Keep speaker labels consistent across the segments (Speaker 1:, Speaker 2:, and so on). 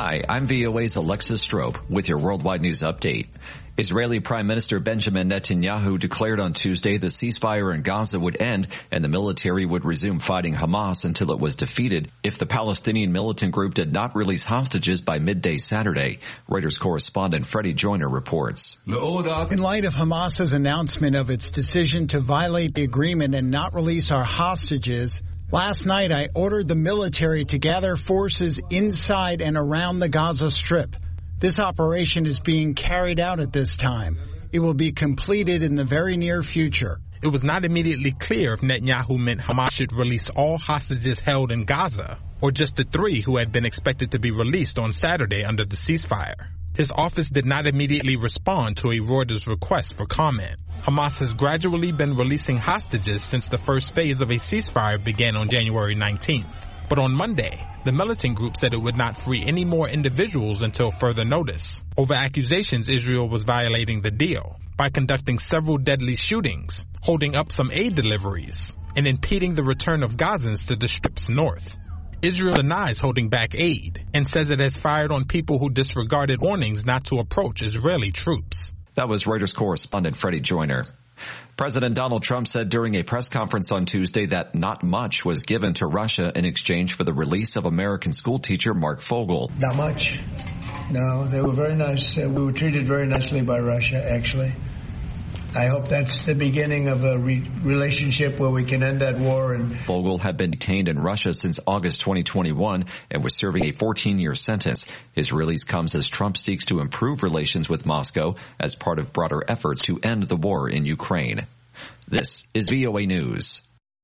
Speaker 1: Hi, I'm VOA's Alexis Strope with your Worldwide News Update. Israeli Prime Minister Benjamin Netanyahu declared on Tuesday the ceasefire in Gaza would end and the military would resume fighting Hamas until it was defeated if the Palestinian militant group did not release hostages by midday Saturday. Reuters correspondent Freddie Joyner reports.
Speaker 2: In light of Hamas's announcement of its decision to violate the agreement and not release our hostages, last night I ordered the military to gather forces inside and around the Gaza Strip. This operation is being carried out at this time. It will be completed in the very near future.
Speaker 3: It was not immediately clear if Netanyahu meant Hamas should release all hostages held in Gaza, or just the 3 who had been expected to be released on Saturday under the ceasefire. His office did not immediately respond to a Reuters request for comment. Hamas has gradually been releasing hostages since the first phase of a ceasefire began on January 19th. But on Monday, the militant group said it would not free any more individuals until further notice, over accusations Israel was violating the deal by conducting several deadly shootings, holding up some aid deliveries, and impeding the return of Gazans to the Strip's north. Israel denies holding back aid and says it has fired on people who disregarded warnings not to approach Israeli troops.
Speaker 1: That was Reuters correspondent Freddie Joyner. President Donald Trump said during a press conference on Tuesday that not much was given to Russia in exchange for the release of American schoolteacher Mark Fogel.
Speaker 4: Not much. No, they were very nice. We were treated very nicely by Russia, actually. I hope that's the beginning of a relationship where we can end that war. And
Speaker 1: Fogel had been detained in Russia since August 2021 and was serving a 14-year sentence. His release comes as Trump seeks to improve relations with Moscow as part of broader efforts to end the war in Ukraine. This is VOA News.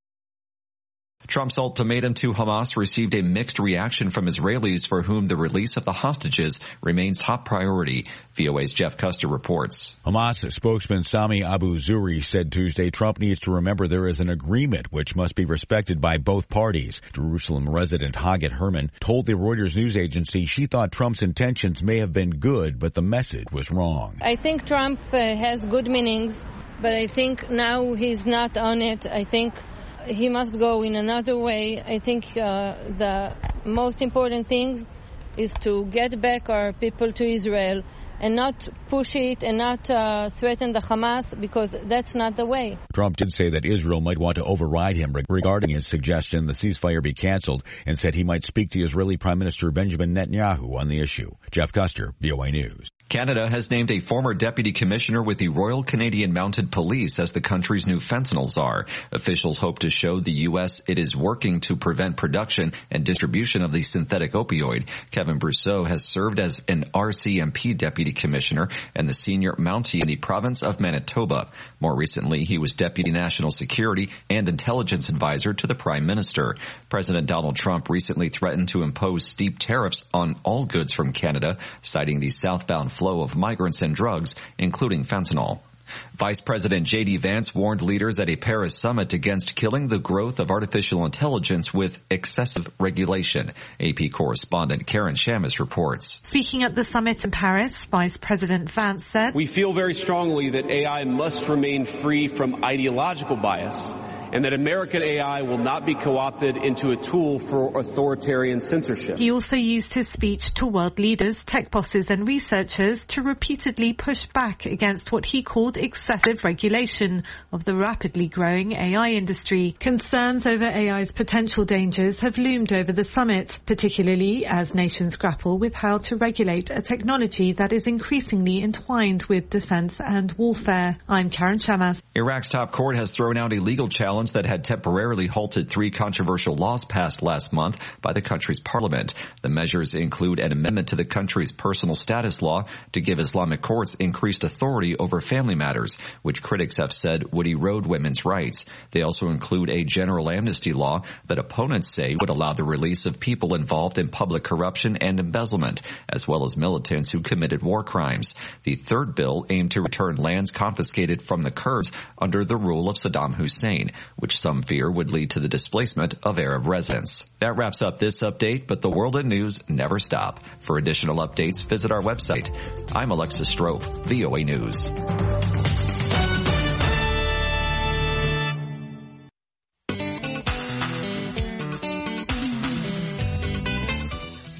Speaker 1: Trump's ultimatum to Hamas received a mixed reaction from Israelis for whom the release of the hostages remains top priority. VOA's Jeff Custer reports.
Speaker 5: Hamas spokesman Sami Abu Zuhri said Tuesday Trump needs to remember there is an agreement which must be respected by both parties. Jerusalem resident Haggett Herman told the Reuters news agency she thought Trump's intentions may have been good, but the message was wrong.
Speaker 6: I think Trump has good meanings, but I think now he's not on it. I think he must go in another way. I think the most important thing is to get back our people to Israel and not push it and not threaten the Hamas, because that's not the way.
Speaker 5: Trump did say that Israel might want to override him regarding his suggestion the ceasefire be canceled, and said he might speak to Israeli Prime Minister Benjamin Netanyahu on the issue. Jeff Custer, VOA News.
Speaker 1: Canada has named a former deputy commissioner with the Royal Canadian Mounted Police as the country's new fentanyl czar. Officials hope to show the U.S. it is working to prevent production and distribution of the synthetic opioid. Kevin Brousseau has served as an RCMP deputy commissioner and the senior Mountie in the province of Manitoba. More recently, he was deputy national security and intelligence advisor to the prime minister. President Donald Trump recently threatened to impose steep tariffs on all goods from Canada, citing the southbound flow of migrants and drugs, including fentanyl. Vice President J.D. Vance warned leaders at a Paris summit against killing the growth of artificial intelligence with excessive regulation. AP correspondent Karen Shamus reports.
Speaker 7: Speaking at the summit in Paris, Vice President Vance said,
Speaker 8: "We feel very strongly that AI must remain free from ideological bias, and that American AI will not be co-opted into a tool for authoritarian censorship."
Speaker 7: He also used his speech to world leaders, tech bosses and researchers to repeatedly push back against what he called excessive regulation of the rapidly growing AI industry. Concerns over AI's potential dangers have loomed over the summit, particularly as nations grapple with how to regulate a technology that is increasingly entwined with defense and warfare. I'm Karen Shamas.
Speaker 1: Iraq's top court has thrown out a legal challenge that had temporarily halted 3 controversial laws passed last month by the country's parliament. The measures include an amendment to the country's personal status law to give Islamic courts increased authority over family matters, which critics have said would erode women's rights. They also include a general amnesty law that opponents say would allow the release of people involved in public corruption and embezzlement, as well as militants who committed war crimes. The third bill aimed to return lands confiscated from the Kurds under the rule of Saddam Hussein, which some fear would lead to the displacement of Arab residents. That wraps up this update, but the world and news never stop. For additional updates, visit our website. I'm Alexis Strope, VOA News.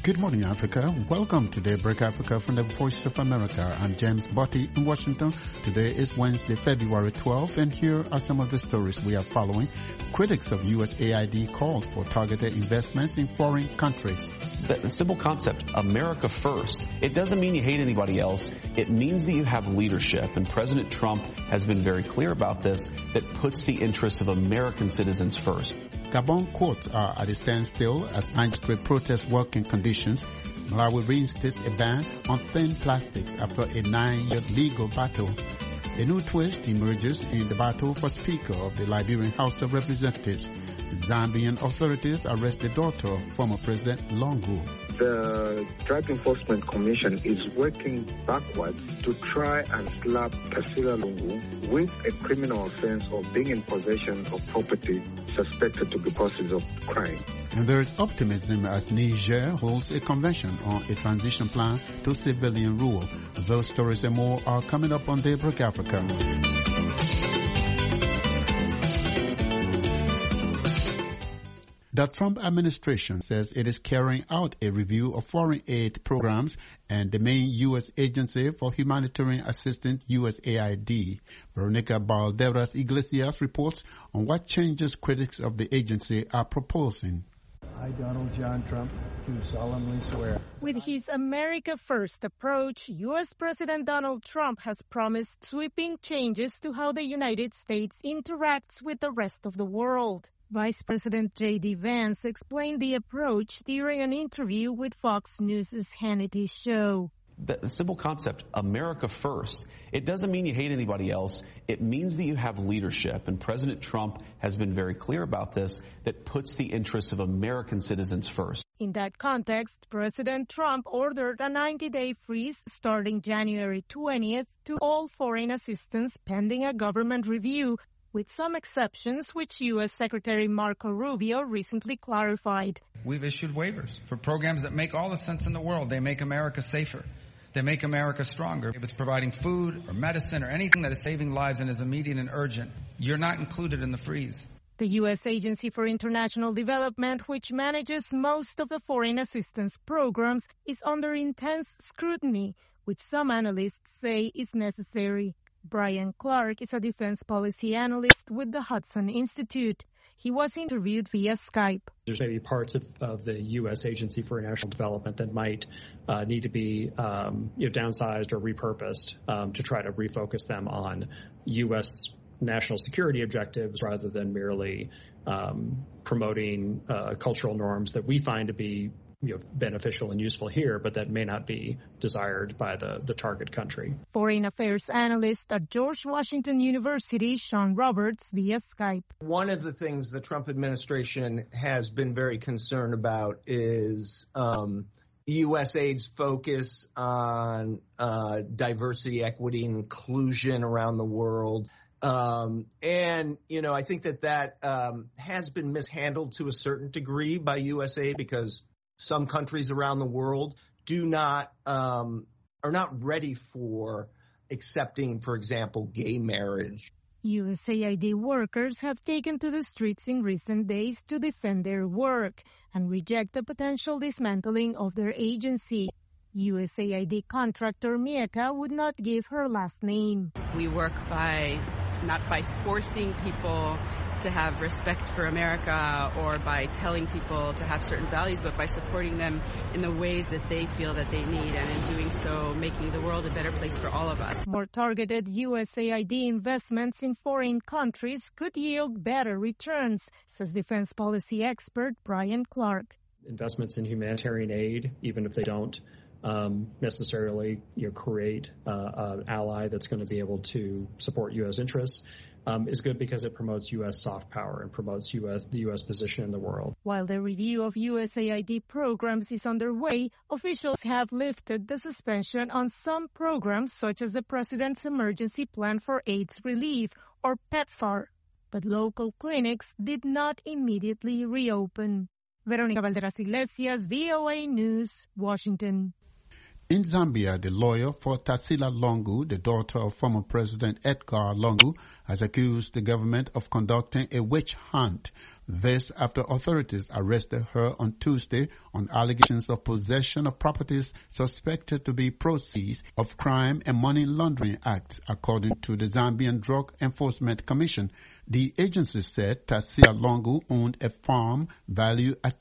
Speaker 9: Good morning, Africa. Welcome to Daybreak Africa from the Voice of America. I'm James Botti in Washington. Today is Wednesday, February 12th, and here are some of the stories we are following. Critics of USAID called for targeted investments in foreign countries.
Speaker 8: The simple concept, America first, it doesn't mean you hate anybody else. It means that you have leadership, and President Trump has been very clear about this, that puts the interests of American citizens first.
Speaker 9: Gabon courts are at a standstill as widespread protest working conditions. Malawi reinstates a ban on thin plastics after a 9-year legal battle. A new twist emerges in the battle for Speaker of the Liberian House of Representatives. Zambian authorities arrest the daughter of former President Lungu.
Speaker 10: The Drug Enforcement Commission is working backwards to try and slap Tarsila Lungu with a criminal offense of being in possession of property suspected to be causes of crime.
Speaker 9: And there is optimism as Niger holds a convention on a transition plan to civilian rule. Those stories and more are coming up on Daybreak Africa. The Trump administration says it is carrying out a review of foreign aid programs and the main U.S. agency for humanitarian assistance, USAID. Veronica Balderas Iglesias reports on what changes critics of the agency are proposing.
Speaker 11: I, Donald John Trump, do solemnly swear.
Speaker 12: With his America First approach, U.S. President Donald Trump has promised sweeping changes to how the United States interacts with the rest of the world. Vice President J.D. Vance explained the approach during an interview with Fox News' Hannity show.
Speaker 8: The simple concept, America first, it doesn't mean you hate anybody else. It means that you have leadership, and President Trump has been very clear about this, that puts the interests of American citizens first.
Speaker 12: In that context, President Trump ordered a 90-day freeze starting January 20th to all foreign assistance pending a government review, with some exceptions which U.S. Secretary Marco Rubio recently clarified.
Speaker 13: We've issued waivers for programs that make all the sense in the world. They make America safer. They make America stronger. If it's providing food or medicine or anything that is saving lives and is immediate and urgent, you're not included in the freeze.
Speaker 12: The U.S. Agency for International Development, which manages most of the foreign assistance programs, is under intense scrutiny, which some analysts say is necessary. Brian Clark is a defense policy analyst with the Hudson Institute. He was interviewed via Skype.
Speaker 14: There's maybe parts of the U.S. Agency for International Development that might need to be downsized or repurposed to try to refocus them on U.S. national security objectives rather than merely promoting cultural norms that we find to be beneficial and useful here, but that may not be desired by the target country.
Speaker 12: Foreign affairs analyst at George Washington University, Sean Roberts, via Skype.
Speaker 15: One of the things the Trump administration has been very concerned about is USAID's focus on diversity, equity, and inclusion around the world. I think that has been mishandled to a certain degree by USAID because some countries around the world are not ready for accepting, for example, gay marriage.
Speaker 12: USAID workers have taken to the streets in recent days to defend their work and reject the potential dismantling of their agency. USAID contractor Mieka would not give her last name.
Speaker 16: We work not by forcing people to have respect for America or by telling people to have certain values, but by supporting them in the ways that they feel that they need, and in doing so, making the world a better place for all of us.
Speaker 12: More targeted USAID investments in foreign countries could yield better returns, says defense policy expert Brian Clark.
Speaker 14: Investments in humanitarian aid, even if they don't necessarily create an ally that's going to be able to support U.S. interests, is good because it promotes U.S. soft power and promotes the U.S. position in the world.
Speaker 12: While the review of USAID programs is underway, officials have lifted the suspension on some programs such as the President's Emergency Plan for AIDS Relief, or PEPFAR. But local clinics did not immediately reopen. Veronica Balderas Iglesias, VOA News, Washington.
Speaker 9: In Zambia, the lawyer for Tarsila Lungu, the daughter of former President Edgar Lungu, has accused the government of conducting a witch hunt. This after authorities arrested her on Tuesday on allegations of possession of properties suspected to be proceeds of crime and money laundering acts, according to the Zambian Drug Enforcement Commission. The agency said Tarsila Longu owned a farm valued at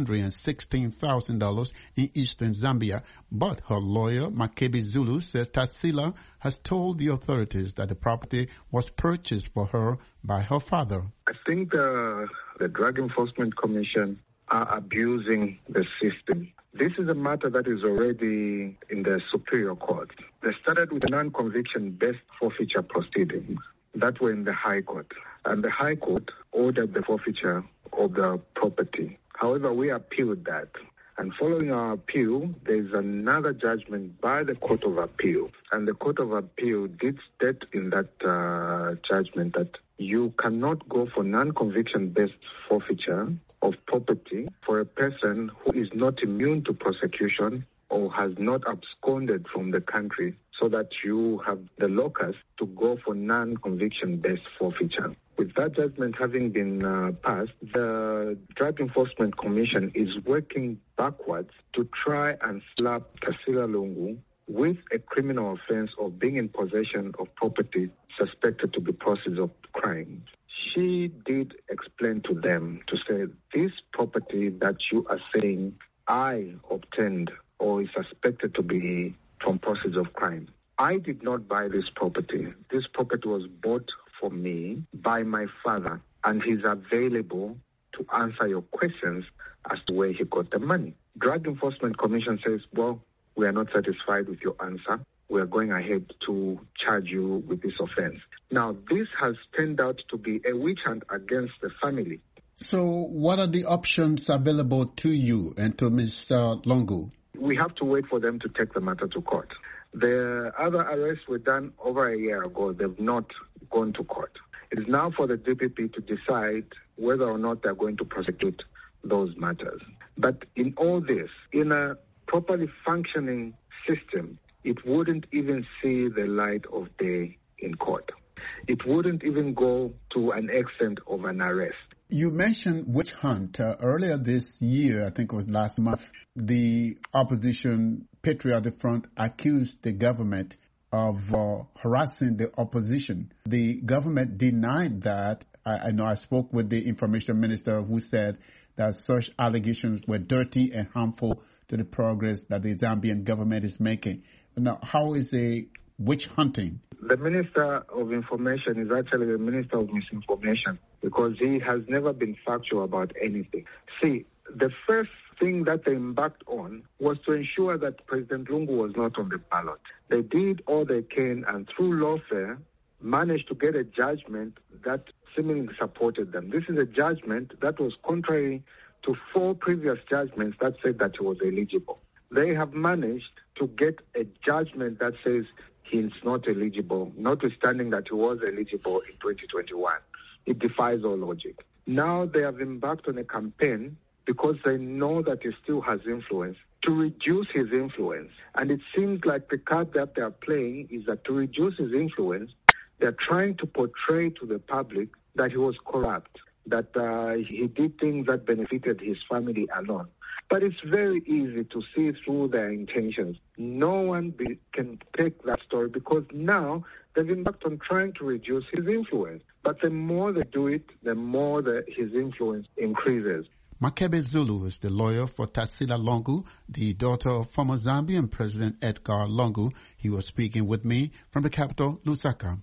Speaker 9: $316,000 in eastern Zambia, but her lawyer, Makebe Zulu, says Tarsila has told the authorities that the property was purchased for her by her father.
Speaker 10: I think the Drug Enforcement Commission are abusing the system. This is a matter that is already in the Superior Court. They started with non-conviction-based forfeiture proceedings that were in the High Court. And the High Court ordered the forfeiture of the property. However, we appealed that. And following our appeal, there's another judgment by the Court of Appeal. And the Court of Appeal did state in that judgment that you cannot go for non-conviction-based forfeiture of property for a person who is not immune to prosecution or has not absconded from the country, so that you have the locus to go for non-conviction-based forfeiture. With that judgment having been passed, the Drug Enforcement Commission is working backwards to try and slap Tarsila Longu with a criminal offense of being in possession of property suspected to be proceeds of crime. She did explain to them to say, this property that you are saying I obtained or is suspected to be from proceeds of crime. I did not buy this property. This property was bought for me by my father, and he's available to answer your questions as to where he got the money. Drug Enforcement Commission says, well, we are not satisfied with your answer. We are going ahead to charge you with this offense. Now, this has turned out to be a witch hunt against the family.
Speaker 9: So what are the options available to you and to Ms. Longu?
Speaker 10: We have to wait for them to take the matter to court. The other arrests were done over a year ago. They've not gone to court. It is now for the DPP to decide whether or not they're going to prosecute those matters. But in all this, in a properly functioning system, it wouldn't even see the light of day in court. It wouldn't even go to an extent of an arrest.
Speaker 9: You mentioned witch hunt. Earlier this year, I think it was last month, the opposition Patriotic Front accused the government of harassing the opposition. The government denied that. I know I spoke with the information minister who said that such allegations were dirty and harmful to the progress that the Zambian government is making. Now, how is a witch hunting?
Speaker 10: The Minister of Information is actually the Minister of Misinformation because he has never been factual about anything. See, the first thing that they embarked on was to ensure that President Lungu was not on the ballot. They did all they can, and through lawfare, managed to get a judgment that seemingly supported them. This is a judgment that was contrary to 4 previous judgments that said that he was eligible. They have managed to get a judgment that says he's not eligible, notwithstanding that he was eligible in 2021. It defies all logic. Now they have embarked on a campaign because they know that he still has influence, to reduce his influence. And it seems like the card that they are playing is that to reduce his influence, they're trying to portray to the public that he was corrupt, that he did things that benefited his family alone. But it's very easy to see through their intentions. No one can take that story because now they've embarked on trying to reduce his influence. But the more they do it, the more his influence increases.
Speaker 9: Makebe Zulu is the lawyer for Tarsila Longu, the daughter of former Zambian President Edgar Lungu. He was speaking with me from the capital, Lusaka.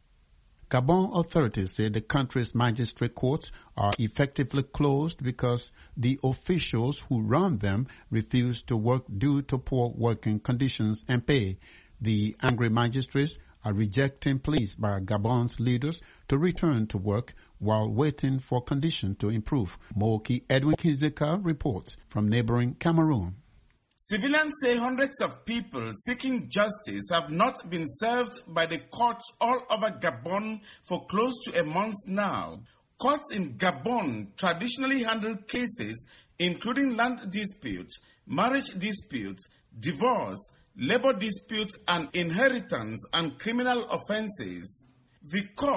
Speaker 9: Gabon authorities say the country's magistrate courts are effectively closed because the officials who run them refuse to work due to poor working conditions and pay. The angry magistrates are rejecting pleas by Gabon's leaders to return to work while waiting for conditions to improve. Moki Edwin Kizeka reports from neighboring Cameroon.
Speaker 17: Civilians say hundreds of people seeking justice have not been served by the courts all over Gabon for close to a month now. Courts in Gabon traditionally handle cases including land disputes, marriage disputes, divorce, labor disputes, and inheritance and criminal offenses. The courts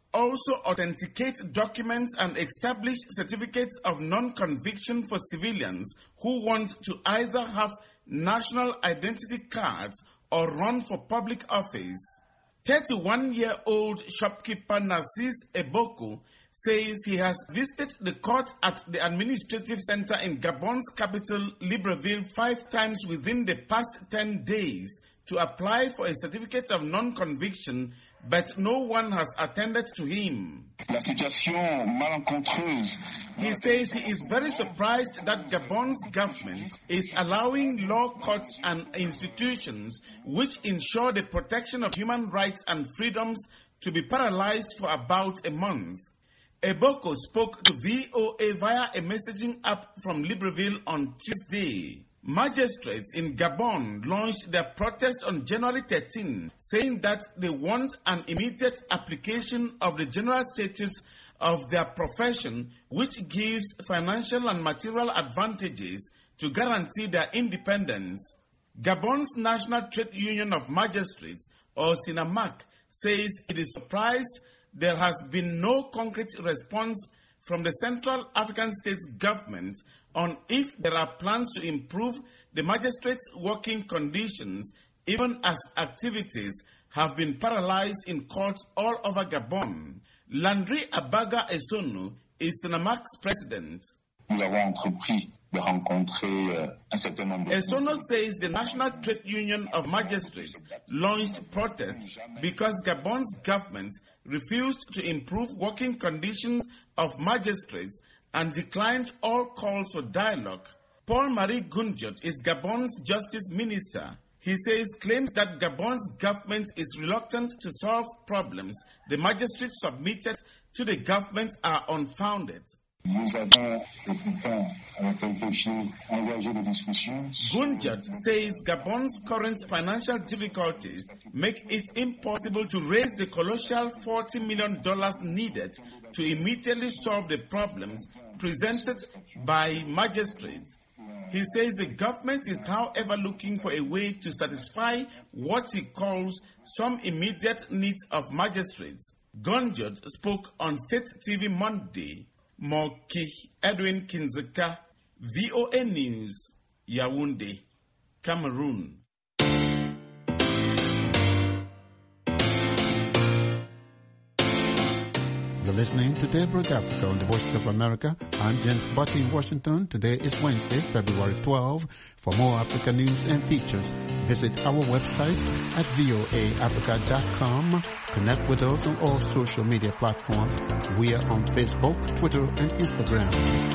Speaker 17: also authenticate documents and establish certificates of non-conviction for civilians who want to either have national identity cards or run for public office. 31-year-old shopkeeper Narcisse Eboko says he has visited the court at the administrative center in Gabon's capital, Libreville, 5 times within the past 10 days to apply for a certificate of non-conviction, but no one has attended to him.
Speaker 18: La situation malencontreuse.
Speaker 17: He says he is very surprised that Gabon's government is allowing law courts and institutions which ensure the protection of human rights and freedoms to be paralyzed for about a month. Eboko spoke to VOA via a messaging app from Libreville on Tuesday. Magistrates in Gabon launched their protest on January 13, saying that they want an immediate application of the general statutes of their profession, which gives financial and material advantages to guarantee their independence. Gabon's National Trade Union of Magistrates, or SINAMAC, says it is surprised there has been no concrete response from the Central African States government on if there are plans to improve the magistrates' working conditions, even as activities have been paralyzed in courts all over Gabon. Landry Abaga Esono is SINAMAC's president. Esono says the National Trade Union of Magistrates launched protests because Gabon's government refused to improve working conditions of magistrates and declined all calls for dialogue. Paul-Marie Gunjot is Gabon's justice minister. He says claims that Gabon's government is reluctant to solve problems the magistrates submitted to the government are unfounded. Gunjat says Gabon's current financial difficulties make it impossible to raise the colossal $40 million needed to immediately solve the problems presented by magistrates. He says the government is, however, looking for a way to satisfy what he calls some immediate needs of magistrates. Gunjat spoke on State TV Monday. Moki Edwin Kinzeka, VOA News, Yaoundé, Cameroon.
Speaker 9: You're listening to Daybreak Africa on the Voice of America. I'm James Butty in Washington. Today is Wednesday, February 12. For more Africa news and features, visit our website at voaafrica.com. Connect with us on all social media platforms. We are on Facebook, Twitter, and Instagram.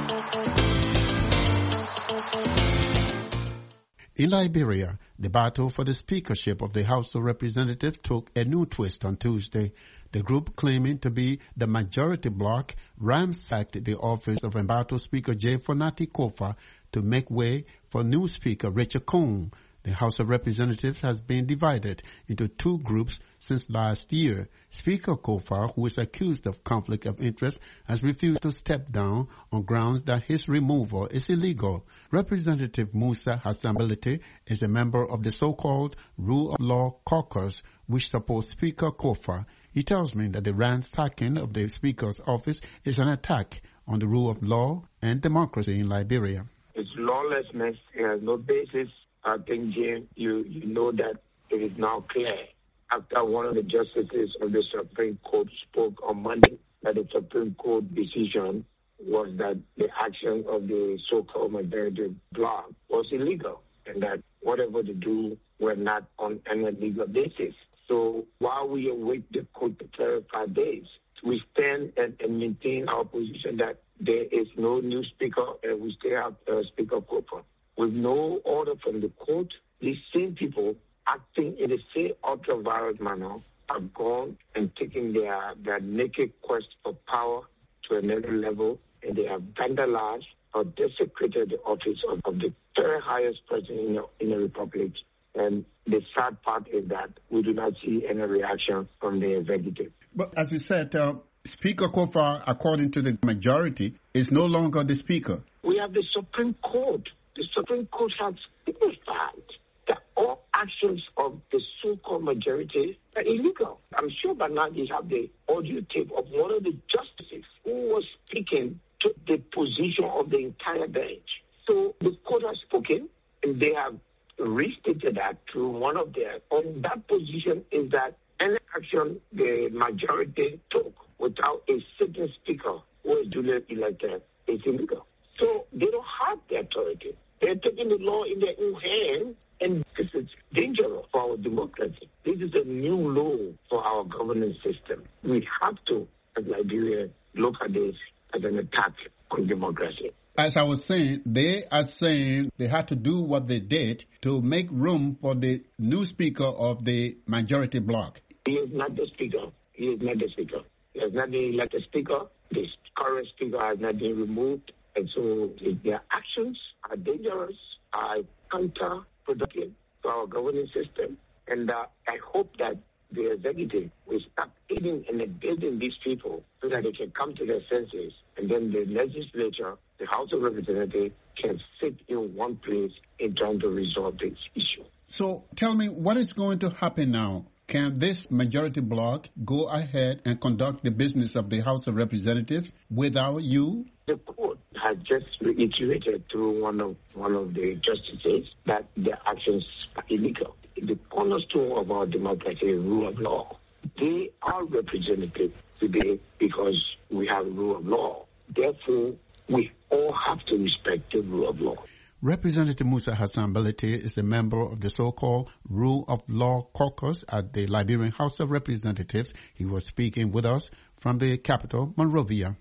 Speaker 9: In Liberia, the battle for the speakership of the House of Representatives took a new twist on Tuesday. The group claiming to be the majority bloc ransacked the office of embattled Speaker J. Fonati Kofa to make way for new Speaker Richard Coon. The House of Representatives has been divided into 2 groups since last year. Speaker Kofa, who is accused of conflict of interest, has refused to step down on grounds that his removal is illegal. Representative Musa Hassanbility is a member of the so-called Rule of Law Caucus, which supports Speaker Kofa. He tells me that the ransacking of the Speaker's office is an attack on the rule of law and democracy in Liberia.
Speaker 19: It's lawlessness. It has no basis. I think, Jim, you know that it is now clear after one of the justices of the Supreme Court spoke on Monday that the Supreme Court decision was that the action of the so-called majority bloc was illegal and that whatever they do were not on any legal basis. So while we await the court to clarify this, we stand and maintain our position that there is no new speaker and we still have Speaker Kofa. With no order from the court, these same people acting in the same ultra-violent manner have gone and taken their naked quest for power to another level, and they have vandalized or desecrated the office of the third highest person in the republic. And the sad part is that we do not see any reaction from the executive.
Speaker 9: But as you said, Speaker Kofa, according to the majority, is no longer the Speaker.
Speaker 19: We have the Supreme Court. The Supreme Court has signified that all actions of the so-called majority are illegal. I'm sure by now you have the audio tape of one of the justices who was speaking to the position of the entire bench. So the court has spoken, and they have restated that through one of their, on that position is that any action the majority took without a sitting speaker who is duly elected is illegal. So they don't have the authority. They're taking the law in their own hands, and this is dangerous for our democracy. This is a new law for our governance system. We have to, as Liberia, look at this as an attack on democracy.
Speaker 9: As I was saying, they are saying they had to do what they did to make room for the new speaker of the majority bloc.
Speaker 19: He is not the speaker. He is not the speaker. He has not been elected speaker. The current speaker has not been removed. And so their actions are dangerous, are counterproductive to our governing system. And I hope that the executive will start aiding and abetting these people so that they can come to their senses. And then the legislature, the House of Representatives, can sit in one place in trying to resolve this issue.
Speaker 9: So tell me, what is going to happen now? Can this majority bloc go ahead and conduct the business of the House of Representatives without you?
Speaker 19: The court has just reiterated through one of the justices that their actions are illegal. The cornerstone of our democracy is rule of law. They are representative today because we have rule of law. Therefore, we all have to respect the rule of law.
Speaker 9: Representative Musa Hassan Balete is a member of the so-called Rule of Law Caucus at the Liberian House of Representatives. He was speaking with us from the capital, Monrovia.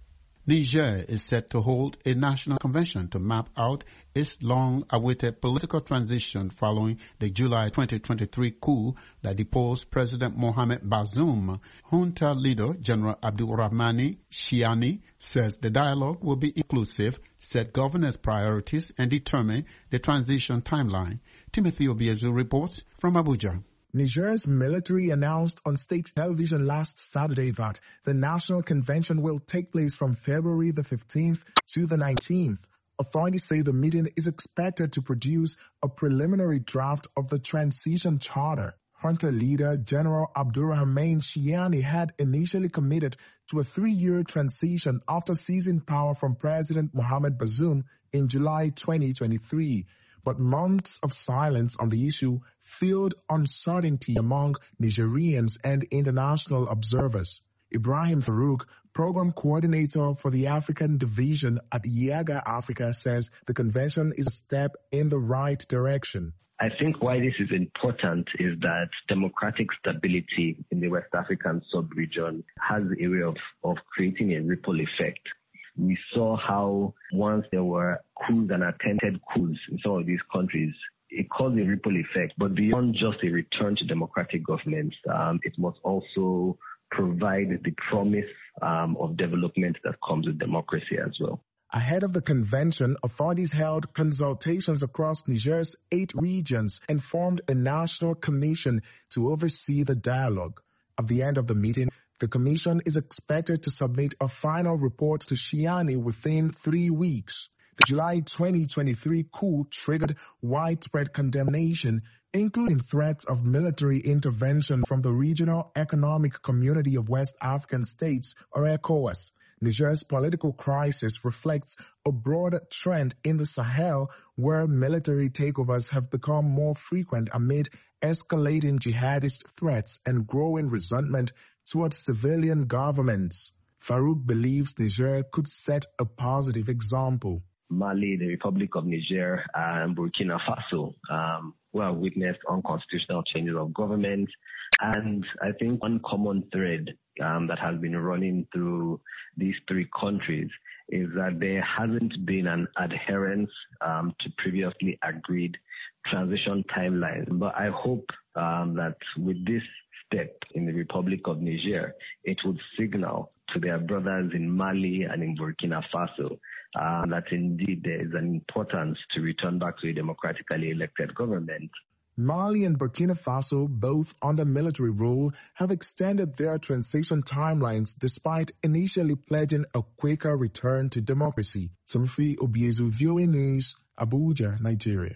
Speaker 9: Niger is set to hold a national convention to map out its long-awaited political transition following the July 2023 coup that deposed President Mohamed Bazoum. Junta leader General Abdulrahmani Chiani says the dialogue will be inclusive, set governance priorities, and determine the transition timeline. Timothy Obiezu reports from Abuja.
Speaker 20: Niger's military announced on state television last Saturday that the National Convention will take place from February the 15th to the 19th. Authorities say the meeting is expected to produce a preliminary draft of the transition charter. Junta leader General Abdulrahmani Chiani had initially committed to a 3-year transition after seizing power from President Mohamed Bazoum in July 2023. But months of silence on the issue fueled uncertainty among Nigerians and international observers. Ibrahim Farouk, program coordinator for the African division at Yaga Africa, says the convention is a step in the right direction.
Speaker 21: I think why this is important is that democratic stability in the West African sub-region has a way of creating a ripple effect. We saw how once there were coups and attempted coups in some of these countries, it caused a ripple effect. But beyond just a return to democratic governments, it must also provide the promise of development that comes with democracy as well.
Speaker 20: Ahead of the convention, authorities held consultations across Niger's 8 regions and formed a national commission to oversee the dialogue. At the end of the meeting, the commission is expected to submit a final report to Chiani within 3 weeks. The July 2023 coup triggered widespread condemnation, including threats of military intervention from the Regional Economic Community of West African States, or ECOWAS. Niger's political crisis reflects a broader trend in the Sahel, where military takeovers have become more frequent amid escalating jihadist threats and growing resentment towards civilian governments. Farouk believes Niger could set a positive example.
Speaker 21: Mali, the Republic of Niger, and Burkina Faso, who have witnessed unconstitutional changes of government. And I think one common thread that has been running through these 3 countries is that there hasn't been an adherence to previously agreed transition timelines. But I hope that with this step in the Republic of Niger, it would signal to their brothers in Mali and in Burkina Faso that indeed there is an importance to return back to a democratically elected government.
Speaker 20: Mali and Burkina Faso, both under military rule, have extended their transition timelines despite initially pledging a quicker return to democracy. Timothy Obiezu, VOA News, Abuja, Nigeria.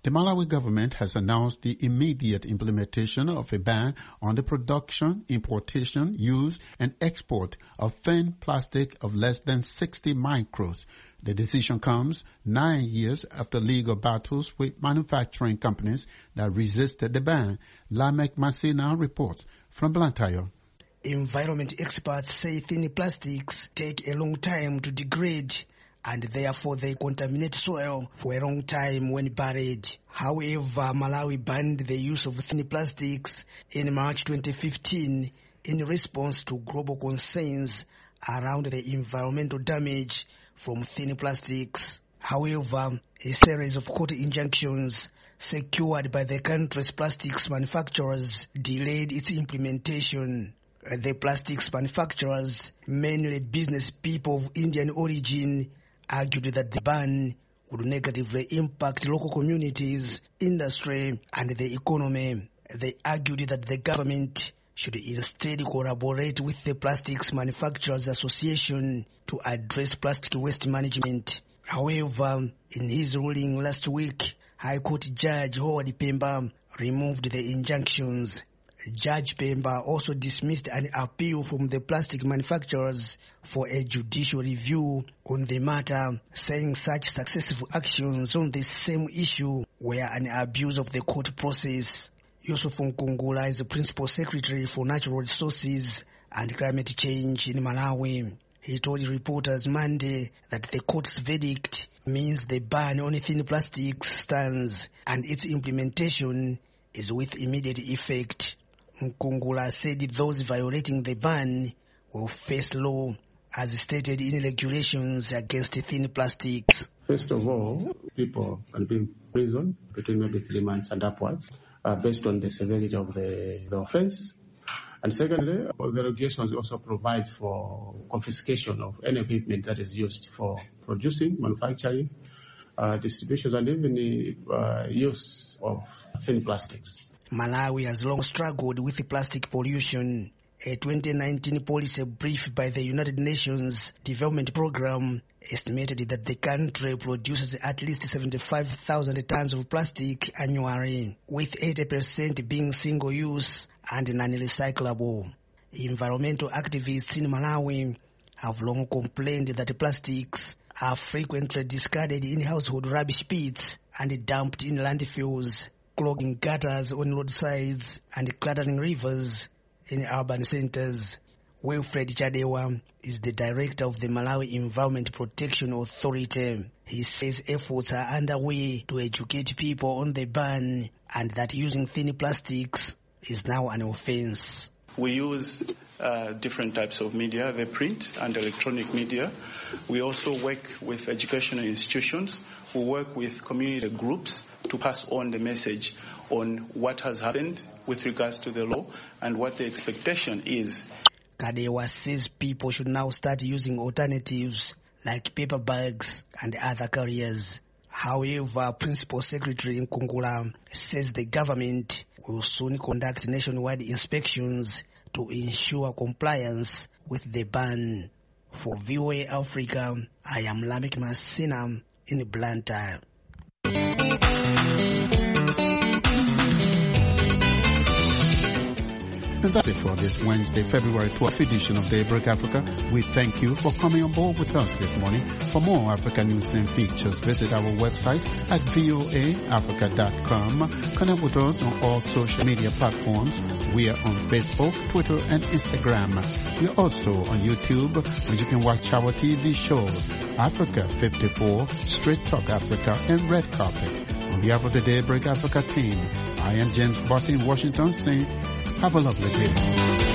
Speaker 9: The Malawi government has announced the immediate implementation of a ban on the production, importation, use, and export of thin plastic of less than 60 microns. The decision comes 9 years after legal battles with manufacturing companies that resisted the ban. Lamek Masina reports from Blantyre.
Speaker 2: Environment experts say thin plastics take a long time to degrade, and therefore they contaminate soil for a long time when buried. However, Malawi banned the use of thin plastics in March 2015 in response to global concerns around the environmental damage from thin plastics. However, a series of court injunctions secured by the country's plastics manufacturers delayed its implementation. The plastics manufacturers, mainly business people of Indian origin, argued that the ban would negatively impact local communities, industry, and the economy. They argued that the government should instead collaborate with the Plastics Manufacturers Association to address plastic waste management. However, in his ruling last week, High Court Judge Howard Pemba removed the injunctions. Judge Pemba also dismissed an appeal from the plastic manufacturers for a judicial review on the matter, saying such successful actions on the same issue were an abuse of the court process. Yusuf Nkungula is the Principal Secretary for Natural Resources and Climate Change in Malawi. He told reporters Monday that the court's verdict means the ban on thin plastics stands and its implementation is with immediate effect. Nkungula said those violating the ban will face law as stated in regulations against thin plastics.
Speaker 22: First of all, people can be in prison between maybe 3 months and upwards based on the severity of the offense. And secondly, the regulations also provide for confiscation of any equipment that is used for producing, manufacturing, distribution, and even the use of thin plastics.
Speaker 2: Malawi has long struggled with plastic pollution. A 2019 policy brief by the United Nations Development Programme estimated that the country produces at least 75,000 tons of plastic annually, with 80% being single-use and non-recyclable. Environmental activists in Malawi have long complained that plastics are frequently discarded in household rubbish pits and dumped in landfills, clogging gutters on roadsides and cluttering rivers in urban centers. Wilfred Chadewa is the director of the Malawi Environment Protection Authority. He says efforts are underway to educate people on the ban and that using thin plastics is now an offense.
Speaker 23: We use different types of media, the print and electronic media. We also work with educational institutions who work with community groups to pass on the message on what has happened with regards to the law and what the expectation is.
Speaker 2: Kadewa says people should now start using alternatives like paper bags and other carriers. However, Principal Secretary Nkungula says the government will soon conduct nationwide inspections to ensure compliance with the ban. For VOA Africa, I am Lamek Masina in Blantyre.
Speaker 9: And that's it for this Wednesday, February 12th edition of Daybreak Africa. We thank you for coming on board with us this morning. For more Africa news and features, visit our website at voaafrica.com. Connect with us on all social media platforms. We are on Facebook, Twitter, and Instagram. We are also on YouTube, where you can watch our TV shows, Africa 54, Straight Talk Africa, and Red Carpet. On behalf of the Daybreak Africa team, I am James Barton in Washington saying, have a lovely day.